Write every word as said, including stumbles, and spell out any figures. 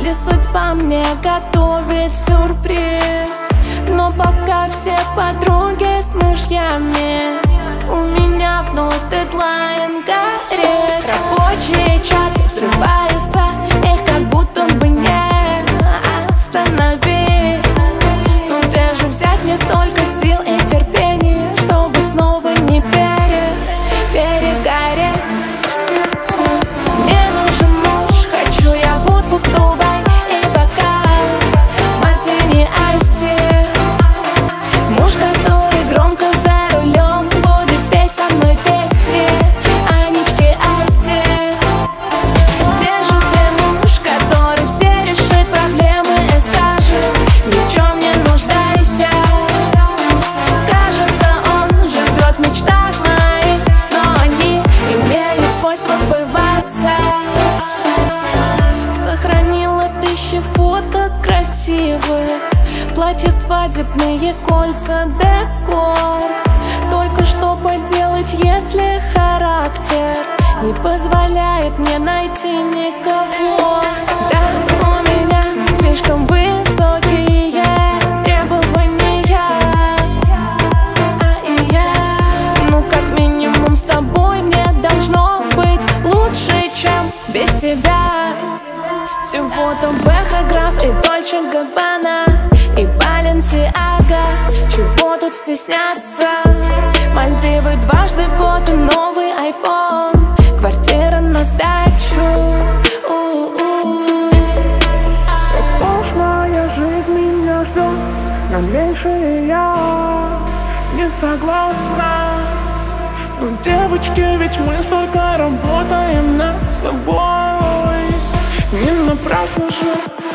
Или судьба мне готовит сюрприз? Но пока все подруги с мужьями, у меня вновь дедлайн горит. Рабочие чаты взрываются, их как будто бы не остановить. Но где же взять мне столько сил и терпения, чтобы снова не пере, перегореть? Мне нужен муж, хочу я в отпуск в Дубай и бокал мартини айсти. Муж, который громко за рулем будет петь со мной песни Анечки Асти. Где же ты, муж, который все решит проблемы и скажет: ни в чем не нуждайся? Кажется, он живет в мечтах моих, но они имеют свойство сбываться. Сохранила тысячи фото красивых, платья, свадебные кольца, декор. Только что поделать, если характер не позволяет мне найти никого? Да, у меня слишком высокие требования, а и я, ну как минимум с тобой мне должно быть лучше, чем без себя. Всего-то Бэха, Граф и Дольче Габбана и Баленсиага, чего тут стесняться? Мальдивы дважды в год и новый айфон, квартира на сдачу. Прошлая жизнь меня ждет, но меньше я не согласна. Но, девочки, ведь мы столько работаем над собой. Не напрасно же